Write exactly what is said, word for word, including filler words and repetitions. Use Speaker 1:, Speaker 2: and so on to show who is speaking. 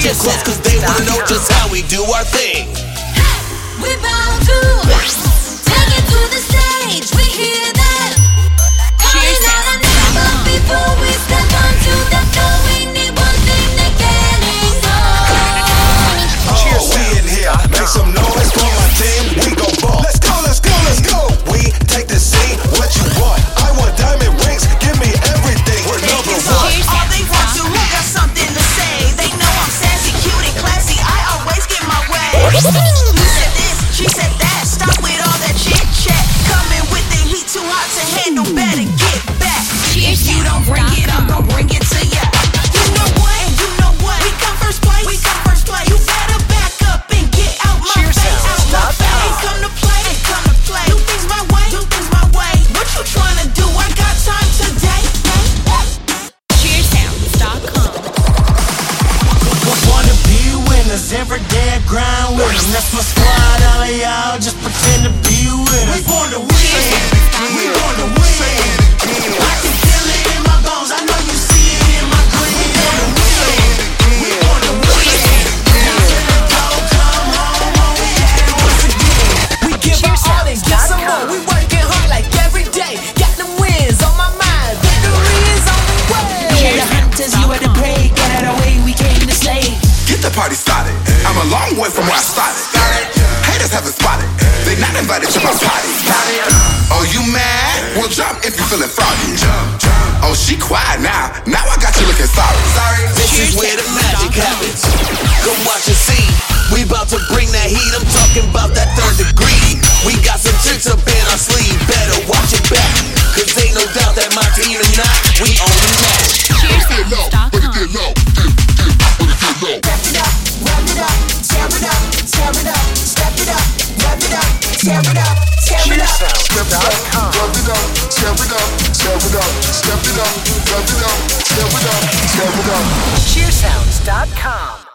Speaker 1: too close, cause they wanna know just how we do our thing.
Speaker 2: We bound to take it to the stage. We hear them calling out our name, but before we step onto the floor, we need one thing to get it on.
Speaker 3: Cheers, we in here. Make some noise for my team. We go ball. Let's go, let's go, let's go. We take the scene. What you want? I want diamond rings. Give me everything. We're number one.
Speaker 4: All they want to who got something to say. They know I'm sassy, cute, and classy. I always get my way. You said this, she said that. Stop with all that chit chat. Coming with the heat too hot to handle. Better get back. If you don't bring it, I'm gon' bring it to ya. You know what? You know what? We come first place. We come first place. You better back up and get out my face. Out my face. Ain't come to play. Ain't come to play. Do things my way. Do things my way. What you tryna do? I got time today.
Speaker 2: cheers sounds dot com.
Speaker 5: Wanna be winners, every day I grind with them. That's my squad, all of y'all just pretend to be with us. We born to win, we born to win. I can feel it in my bones, I know you see it in my green. We born to win, we born to win. Now till the dog come home, all we had once again. We give our all and get some more, we working hard like every day. Got them wins on my mind, victory is on the way.
Speaker 6: We are the hunters, you are the prey. Get out of the way, we came to slay.
Speaker 3: Get the party started. I'm a long way from where I started. Haters haven't spotted. They not invited to my party. Oh, you mad? Well, jump if you feeling froggy. Oh, she quiet now. Now I got you looking sorry. Sorry.
Speaker 1: This is where the magic happens. Come watch and see. We about to bring that heat. I'm talking about that third degree. We got some tricks up in our sleeve. Better watch it back. Cause ain't no doubt that my team and I, we on the match.
Speaker 2: cheers sounds dot com.
Speaker 3: Get low. Get, get, get low.
Speaker 4: Rev it up, rev it up, tear it up, tear it up, step it up, rev it up, tear it up, tear it up.
Speaker 3: Step it up, rev it up, tear it up, tear it up, step it up, rev it up, tear it up, tear it up.
Speaker 6: cheers sounds dot com.